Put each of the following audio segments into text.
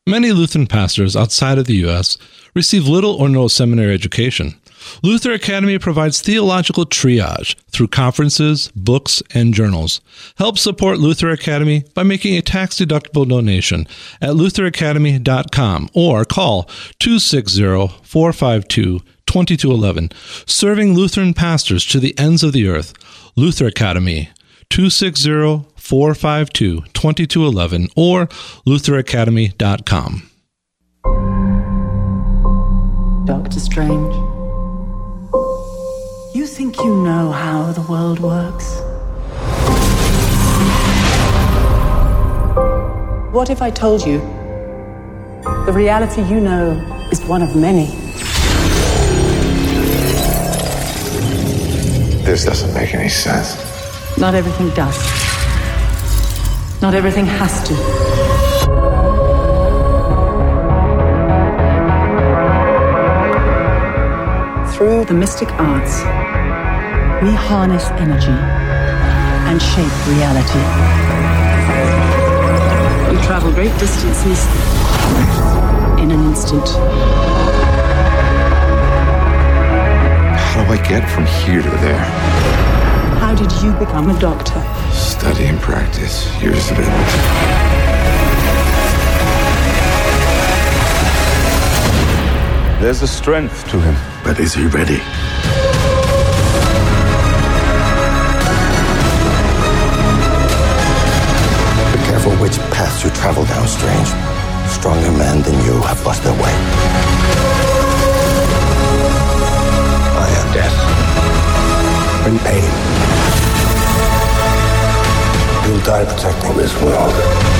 Many Lutheran pastors outside of the U.S. receive little or no seminary education. Luther Academy provides theological triage through conferences, books, and journals. Help support Luther Academy by making a tax-deductible donation at lutheracademy.com or call 260-452-2211. Serving Lutheran pastors to the ends of the earth. Luther Academy, 260-452-2211 or lutheracademy.com. Dr. Strange, you think you know how the world works? What if I told you the reality you know is one of many? This doesn't make any sense. Not everything does. Not everything has to. Through the mystic arts, we harness energy and shape reality. We travel great distances in an instant. How do I get from here to there? How did you become a doctor? Study and practice, years of it. There's a strength to him. But is he ready? Be careful which path you travel down, Strange. Stronger men than you have lost their way. I am death. Bring pain. You'll die protecting this world.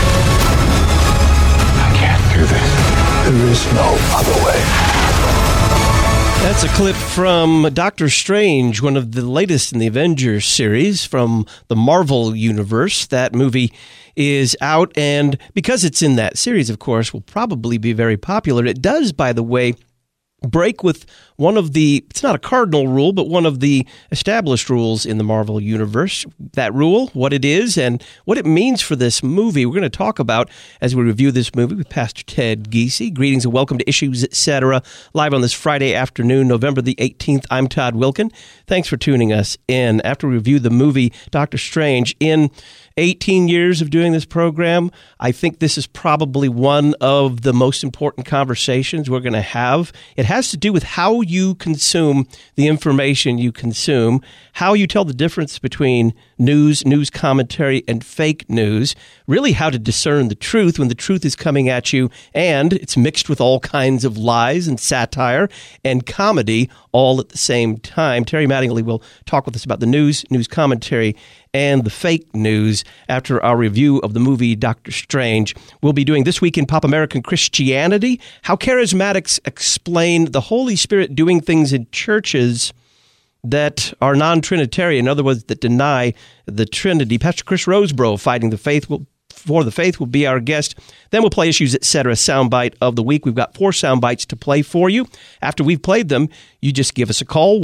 I can't do this. There is no other way. That's a clip from Doctor Strange, one of the latest in the Avengers series from the Marvel Universe. That movie is out, and because it's in that series, of course, will probably be very popular. It does, by the way, break with one of the, it's not a cardinal rule, but one of the established rules in the Marvel Universe. That rule, what it is, and what it means for this movie, we're going to talk about as we review this movie with Pastor Ted Giese. Greetings and welcome to Issues, Etc., live on this Friday afternoon, November the 18th. I'm Todd Wilkin. Thanks for tuning us in. After we review the movie Doctor Strange, in 18 years of doing this program, I think this is probably one of the most important conversations we're going to have. It has to do with how you consume the information you consume, how you tell the difference between news commentary, and fake news, really how to discern the truth when the truth is coming at you, and it's mixed with all kinds of lies and satire and comedy all at the same time. Terry Mattingly will talk with us about the news commentary, and the fake news after our review of the movie Doctor Strange. We'll be doing This Week in Pop American Christianity, how charismatics explain the Holy Spirit doing things in churches that are non-Trinitarian, in other words, that deny the Trinity. Pastor Chris Rosebrough, Fighting the Faith, For the Faith, will be our guest. Then we'll play Issues, Etc. soundbite of the week. We've got 4 soundbites to play for you. After we've played them, you just give us a call,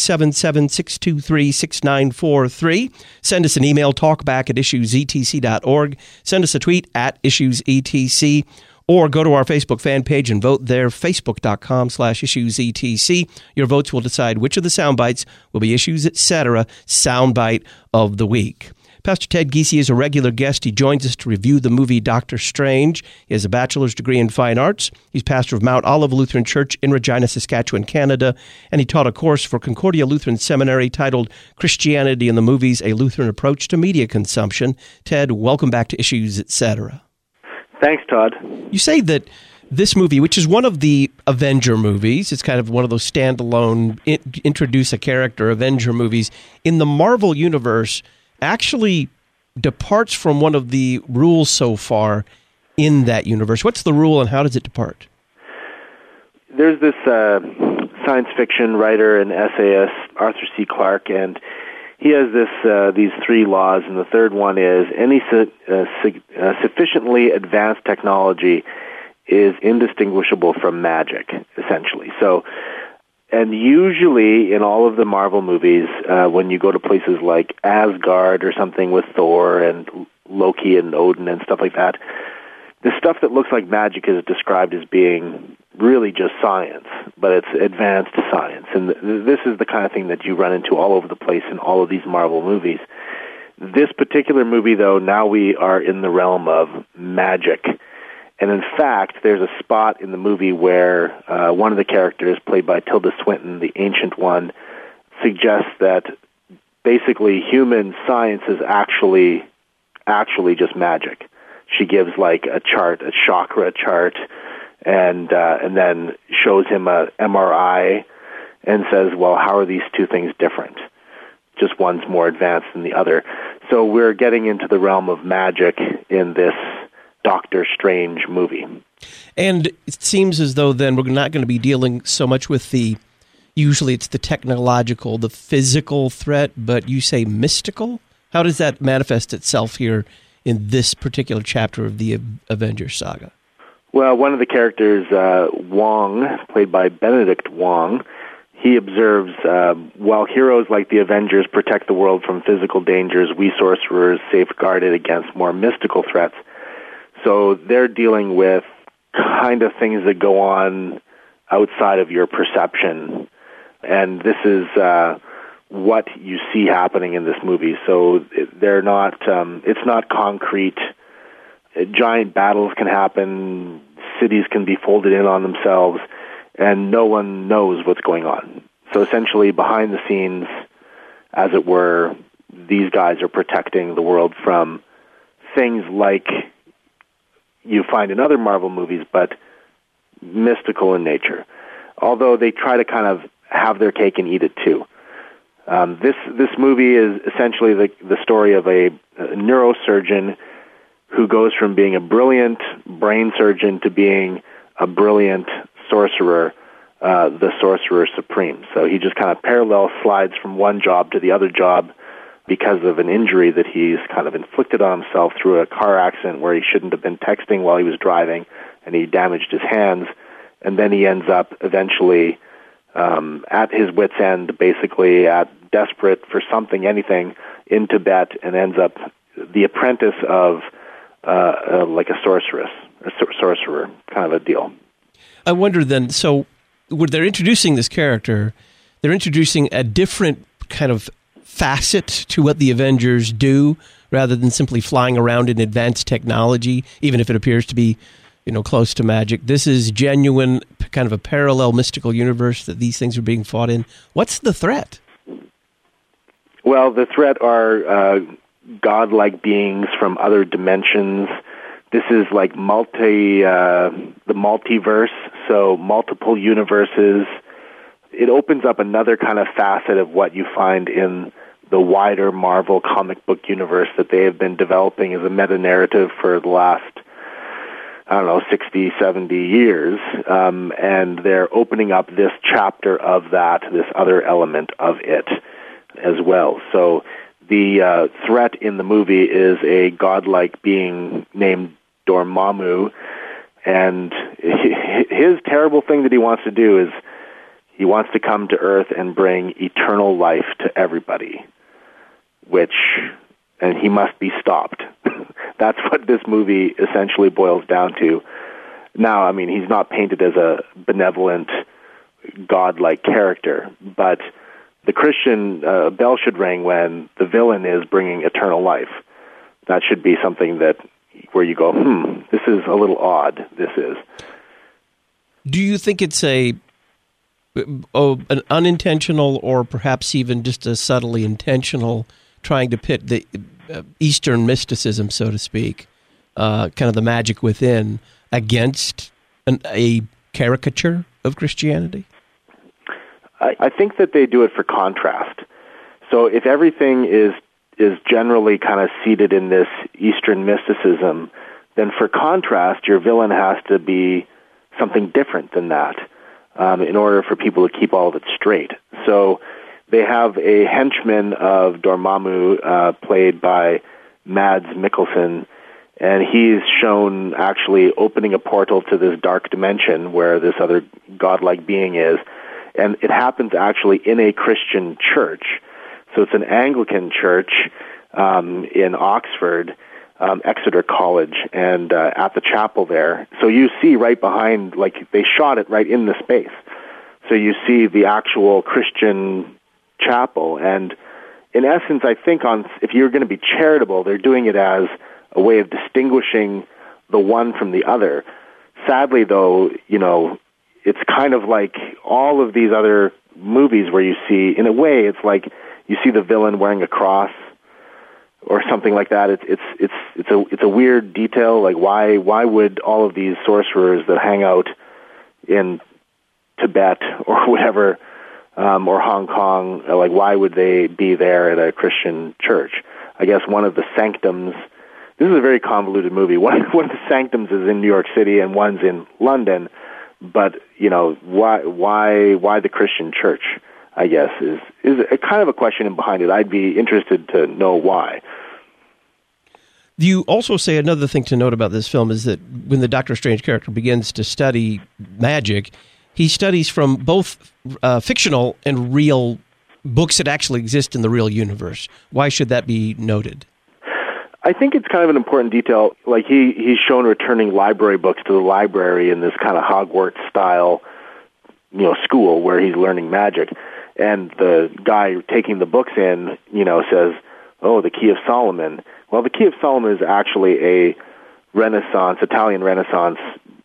1-877-623-6943. Send us an email, talkback@issuesetc.org. Send us a tweet @issuesetc, or go to our Facebook fan page and vote there, facebook.com/issuesetc. Your votes will decide which of the soundbites will be Issues, Etc. soundbite of the week. Pastor Ted Giese is a regular guest. He joins us to review the movie Doctor Strange. He has a bachelor's degree in fine arts. He's pastor of Mount Olive Lutheran Church in Regina, Saskatchewan, Canada, and he taught a course for Concordia Lutheran Seminary titled Christianity in the Movies, A Lutheran Approach to Media Consumption. Ted, welcome back to Issues, Etc. Thanks, Todd. You say that this movie, which is one of the Avenger movies, it's kind of one of those standalone, introduce a character Avenger movies, in the Marvel Universe, actually departs from one of the rules so far in that universe. What's the rule and how does it depart? There's this science fiction writer and essayist, Arthur C. Clarke, and he has these 3 laws, and the third one is any sufficiently advanced technology is indistinguishable from magic, essentially. So, and usually in all of the Marvel movies, when you go to places like Asgard or something with Thor and Loki and Odin and stuff like that, the stuff that looks like magic is described as being really just science, but it's advanced science. And this is the kind of thing that you run into all over the place in all of these Marvel movies. This particular movie, though, now we are in the realm of magic. And in fact, there's a spot in the movie where one of the characters, played by Tilda Swinton, the Ancient One, suggests that basically human science is actually just magic. She gives like a chart, a chakra chart, and then shows him a MRI and says, well, how are these two things different? Just one's more advanced than the other. So we're getting into the realm of magic in this Doctor Strange movie. And it seems as though then we're not going to be dealing so much with usually it's the technological, the physical threat, but you say mystical? How does that manifest itself here in this particular chapter of the Avengers saga? Well, one of the characters, Wong, played by Benedict Wong, he observes, while heroes like the Avengers protect the world from physical dangers, we sorcerers safeguard it against more mystical threats. So they're dealing with kind of things that go on outside of your perception. And this is what you see happening in this movie. So they're not, it's not concrete. Giant battles can happen, cities can be folded in on themselves, and no one knows what's going on. So essentially, behind the scenes, as it were, these guys are protecting the world from things like you find in other Marvel movies, but mystical in nature. Although they try to kind of have their cake and eat it too. This movie is essentially the story of a neurosurgeon who goes from being a brilliant brain surgeon to being a brilliant sorcerer, the Sorcerer Supreme. So he just kind of parallel slides from one job to the other job because of an injury that he's kind of inflicted on himself through a car accident where he shouldn't have been texting while he was driving, and he damaged his hands. And then he ends up eventually at his wit's end, basically desperate for something, anything, in Tibet, and ends up the apprentice of like a sorceress, a sorcerer kind of a deal. I wonder then, so when they're introducing this character, they're introducing a different kind of facet to what the Avengers do, rather than simply flying around in advanced technology, even if it appears to be, close to magic. This is genuine, kind of a parallel mystical universe that these things are being fought in. What's the threat? Well, the threat are godlike beings from other dimensions. This is like the multiverse, so multiple universes. It opens up another kind of facet of what you find in the wider Marvel comic book universe that they have been developing as a meta-narrative for the last, 60, 70 years. And they're opening up this chapter of that, this other element of it as well. So the threat in the movie is a godlike being named Dormammu, and his terrible thing that he wants to do is he wants to come to Earth and bring eternal life to everybody, and he must be stopped. That's what this movie essentially boils down to. Now, he's not painted as a benevolent, godlike character, but the Christian bell should ring when the villain is bringing eternal life. That should be something where you go, this is a little odd, this is. Do you think it's an unintentional or perhaps even just a subtly intentional trying to pit the Eastern mysticism, so to speak, kind of the magic within, against a caricature of Christianity? I think that they do it for contrast. So if everything is generally kind of seated in this Eastern mysticism, then for contrast, your villain has to be something different than that in order for people to keep all of it straight. So they have a henchman of Dormammu played by Mads Mikkelsen, and he's shown actually opening a portal to this dark dimension where this other godlike being is. And it happens actually in a Christian church. So it's an Anglican church in Oxford, Exeter College and at the chapel there. So you see right behind, like they shot it right in the space. So you see the actual Christian chapel. And in essence, I think if you're going to be charitable, they're doing it as a way of distinguishing the one from the other. Sadly, though, it's kind of like all of these other movies where you see, in a way, it's like you see the villain wearing a cross or something like that. It's a weird detail. Like why would all of these sorcerers that hang out in Tibet or whatever, or Hong Kong, like why would they be there at a Christian church? I guess one of the sanctums. This is a very convoluted movie. One of the sanctums is in New York City and one's in London. But why the Christian church? I guess is a kind of a question behind it. I'd be interested to know why. You also say another thing to note about this film is that when the Doctor Strange character begins to study magic, he studies from both fictional and real books that actually exist in the real universe. Why should that be noted? I think it's kind of an important detail. Like he's shown returning library books to the library in this kind of Hogwarts style, school where he's learning magic. And the guy taking the books in, says, "Oh, the Key of Solomon." Well, the Key of Solomon is actually a Italian Renaissance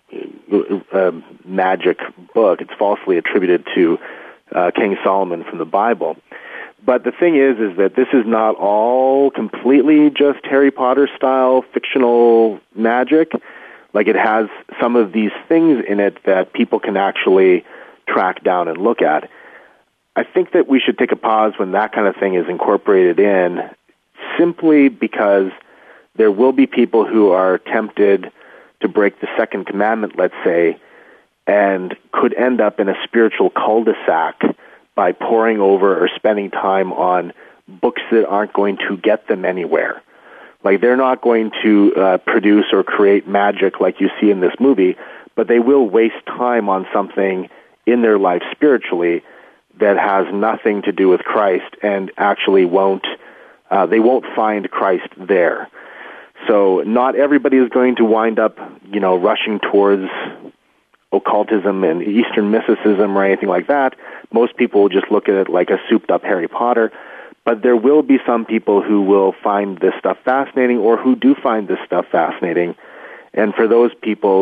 magic book. It's falsely attributed to King Solomon from the Bible. But the thing is that this is not all completely just Harry Potter style fictional magic. Like it has some of these things in it that people can actually track down and look at. I think that we should take a pause when that kind of thing is incorporated in, simply because there will be people who are tempted to break the second commandment, let's say, and could end up in a spiritual cul-de-sac by poring over or spending time on books that aren't going to get them anywhere. Like they're not going to produce or create magic like you see in this movie, but they will waste time on something in their life spiritually that has nothing to do with Christ and actually they won't find Christ there. So not everybody is going to wind up, rushing towards occultism and Eastern mysticism or anything like that. Most people will just look at it like a souped-up Harry Potter. But there will be some people who will find this stuff fascinating or who do find this stuff fascinating. And for those people,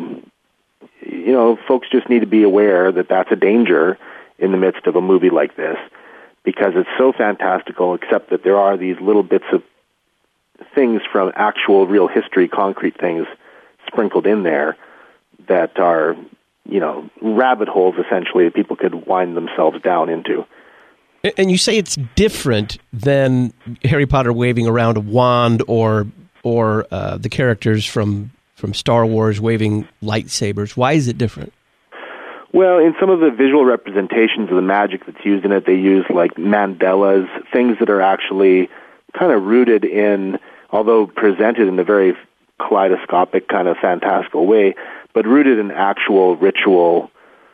folks just need to be aware that that's a danger in the midst of a movie like this, because it's so fantastical, except that there are these little bits of things from actual real history, concrete things sprinkled in there that are, rabbit holes, essentially, that people could wind themselves down into. And you say it's different than Harry Potter waving around a wand or the characters from Star Wars waving lightsabers. Why is it different? Well, in some of the visual representations of the magic that's used in it, they use like mandalas, things that are actually kind of rooted in, although presented in a very kaleidoscopic kind of fantastical way, but rooted in actual rituals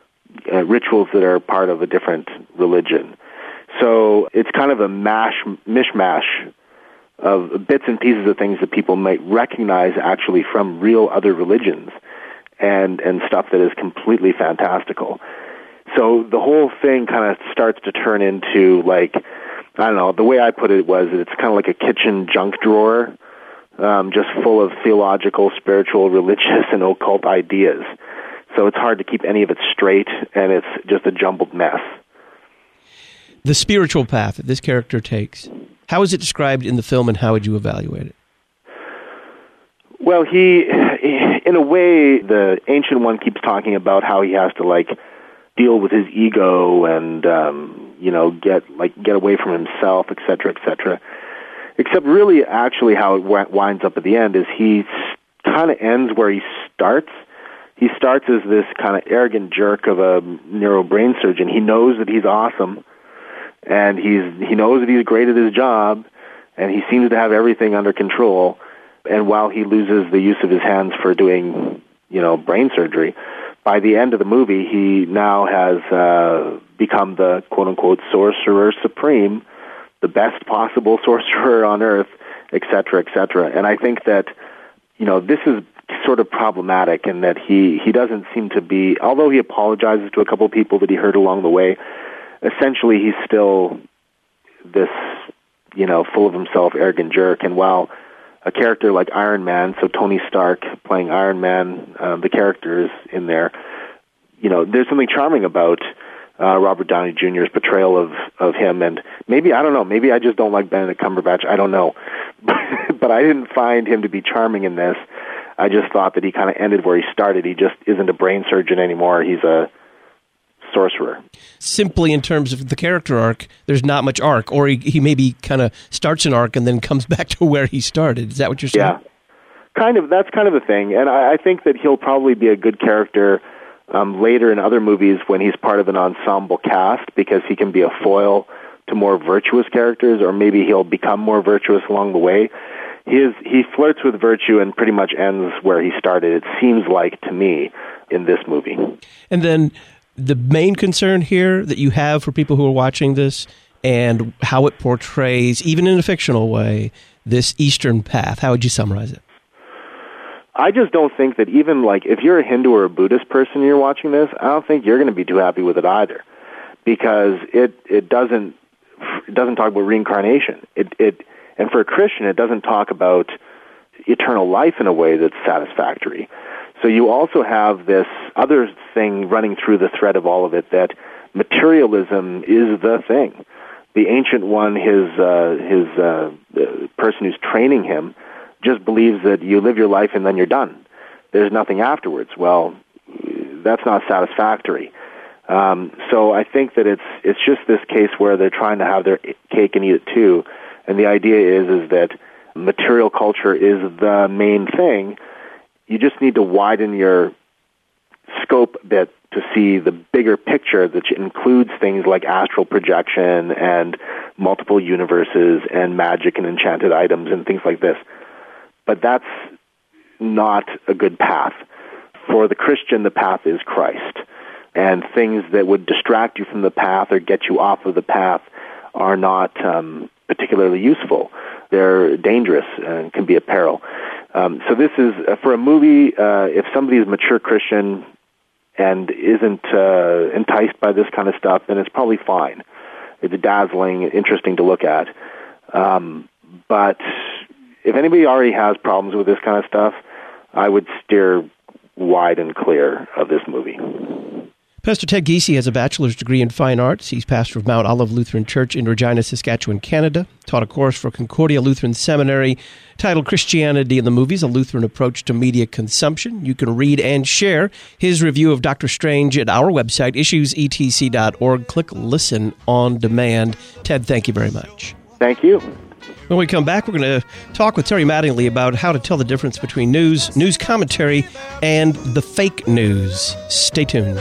that are part of a different religion. So it's kind of a mishmash of bits and pieces of things that people might recognize actually from real other religions and stuff that is completely fantastical. So the whole thing kind of starts to turn into like, I don't know, the way I put it was it's kind of like a kitchen junk drawer, just full of theological, spiritual, religious, and occult ideas. So it's hard to keep any of it straight, and it's just a jumbled mess. The spiritual path that this character takes, how is it described in the film, and how would you evaluate it? Well, in a way, the Ancient One keeps talking about how he has to deal with his ego and get away from himself, et cetera, et cetera. Except really, actually, how it winds up at the end is he kind of ends where he starts. He starts as this kind of arrogant jerk of a neuro brain surgeon. He knows that he's awesome, and he knows that he's great at his job, and he seems to have everything under control. And while he loses the use of his hands for doing, brain surgery, by the end of the movie, he now has become the quote-unquote sorcerer supreme, the best possible sorcerer on earth, et cetera, et cetera. And I think that, this is sort of problematic in that he doesn't seem to be, although he apologizes to a couple of people that he hurt along the way, essentially he's still this, full of himself, arrogant jerk. And while a character like Iron Man, so Tony Stark playing Iron Man, the characters in there, there's something charming about Robert Downey Jr.'s portrayal of him. And maybe, I don't know, maybe I just don't like Benedict Cumberbatch, I don't know. But I didn't find him to be charming in this. I just thought that he kind of ended where he started. He just isn't a brain surgeon anymore. He's a sorcerer. Simply in terms of the character arc, there's not much arc, or he maybe kind of starts an arc and then comes back to where he started. Is that what you're saying? Yeah, that's kind of the thing. And I think that he'll probably be a good character later in other movies when he's part of an ensemble cast, because he can be a foil to more virtuous characters, or maybe he'll become more virtuous along the way. He flirts with virtue and pretty much ends where he started, it seems like to me, in this movie. And then the main concern here that you have for people who are watching this, and how it portrays, even in a fictional way, this Eastern path. How would you summarize it? I just don't think that even if you're a Hindu or a Buddhist person and you're watching this, I don't think you're going to be too happy with it either, because it doesn't talk about reincarnation. And for a Christian, it doesn't talk about eternal life in a way that's satisfactory. So you also have this other thing running through the thread of all of it, that materialism is the thing. The Ancient One, the person who's training him, just believes that you live your life and then you're done. There's nothing afterwards. Well, that's not satisfactory. So I think that it's just this case where they're trying to have their cake and eat it too. And the idea is that material culture is the main thing. You just need to widen your scope a bit to see the bigger picture that includes things like astral projection and multiple universes and magic and enchanted items and things like this. But that's not a good path. For the Christian, the path is Christ. And things that would distract you from the path or get you off of the path are not particularly useful. They're dangerous and can be a peril. So this is, for a movie, if somebody is a mature Christian and isn't enticed by this kind of stuff, then it's probably fine. It's dazzling, interesting to look at. But if anybody already has problems with this kind of stuff, I would steer wide and clear of this movie. Pastor Ted Giese has a bachelor's degree in fine arts. He's pastor of Mount Olive Lutheran Church in Regina, Saskatchewan, Canada. Taught a course for Concordia Lutheran Seminary titled Christianity in the Movies, a Lutheran Approach to Media Consumption. You can read and share his review of Dr. Strange at our website, issuesetc.org. Click Listen on Demand. Ted, thank you very much. Thank you. When we come back, we're going to talk with Terry Mattingly about how to tell the difference between news commentary, and the fake news. Stay tuned.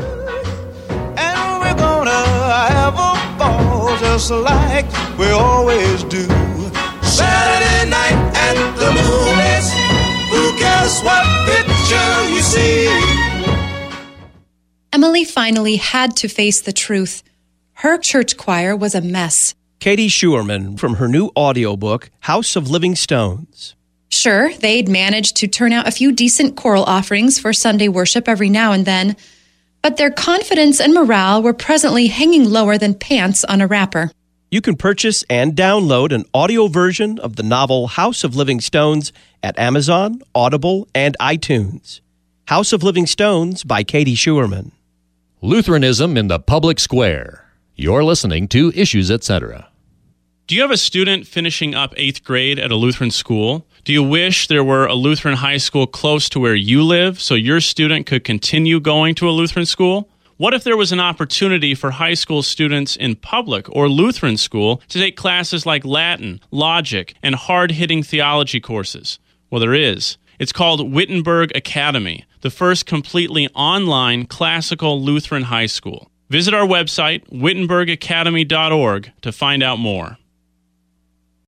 And we're going to have a ball just like we always do. Saturday night at the movies. Who cares what picture you see? Emily finally had to face the truth. Her church choir was a mess. Katie Schuerman from her new audiobook, House of Living Stones. Sure, they'd managed to turn out a few decent choral offerings for Sunday worship every now and then, but their confidence and morale were presently hanging lower than pants on a wrapper. You can purchase and download an audio version of the novel House of Living Stones at Amazon, Audible, and iTunes. House of Living Stones by Katie Schuerman. Lutheranism in the Public Square. You're listening to Issues, Etc. Do you have a student finishing up 8th grade at a Lutheran school? Do you wish there were a Lutheran high school close to where you live so your student could continue going to a Lutheran school? What if there was an opportunity for high school students in public or Lutheran school to take classes like Latin, logic, and hard-hitting theology courses? Well, there is. It's called Wittenberg Academy, the first completely online classical Lutheran high school. Visit our website, wittenbergacademy.org, to find out more.